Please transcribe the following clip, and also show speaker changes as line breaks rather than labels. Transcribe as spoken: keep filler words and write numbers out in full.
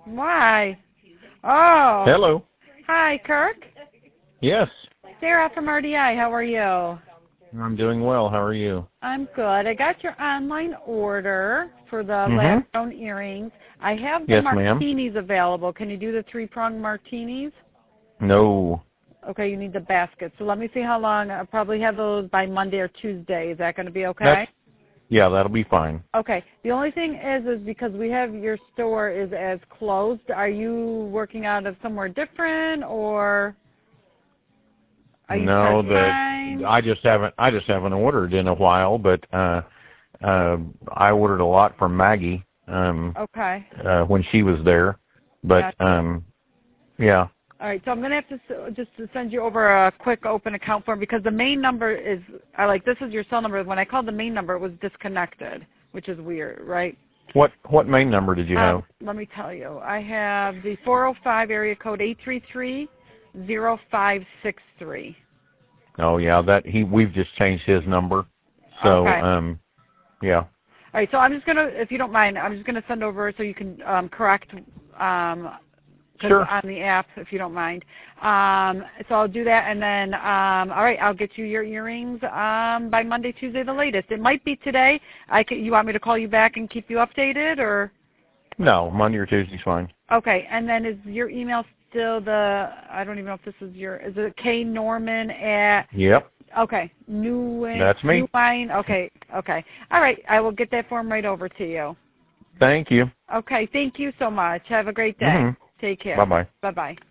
Why? Oh.
Hello.
Hi, Kirk.
Yes.
Sarah from R D I. How are you?
I'm doing well. How are you?
I'm good. I got your online order for the
Mm-hmm.
lab-grown earrings. I have the
Yes, ma'am.
martinis available. Can you do the three-pronged martinis?
No.
Okay, you need the basket. So let me see how long. I'll probably have those by Monday or Tuesday. Is that going to be okay?
That's, yeah, that'll be fine.
Okay. The only thing is, is because we have your store is as closed. Are you working out of somewhere different, or are you
No,
part-time?
that I just haven't. I just haven't ordered in a while, but uh, uh, I ordered a lot from Maggie. Um,
Okay.
Uh, when she was there, but
Gotcha.
um, yeah.
All right, so I'm going to have to s- just to send you over a quick open account form because the main number is, I like, this is your cell number. When I called the main number, it was disconnected, which is weird, right?
What what main number did you have?
Um, let me tell you. I have the four oh five area code eight three three, oh five six three.
Oh yeah, that he we've just changed his number. So
Okay.
um, yeah.
All right, so I'm just going to, if you don't mind, I'm just going to send over so you can um, correct um,
Sure.
on the app, if you don't mind. Um, so I'll do that, and then, um, all right, I'll get you your earrings um, by Monday, Tuesday, the latest. It might be today. I can, you want me to call you back and keep you updated, or?
No, Monday or Tuesday's fine.
Okay, and then is your email still the, I don't even know if this is your, is it K Norman at?
Yep.
Okay, new.
That's me.
New wine. Okay, okay. All right, I will get that form right over to you.
Thank you.
Okay, thank you so much. Have a great day.
Mm-hmm.
Take care.
Bye-bye.
Bye-bye.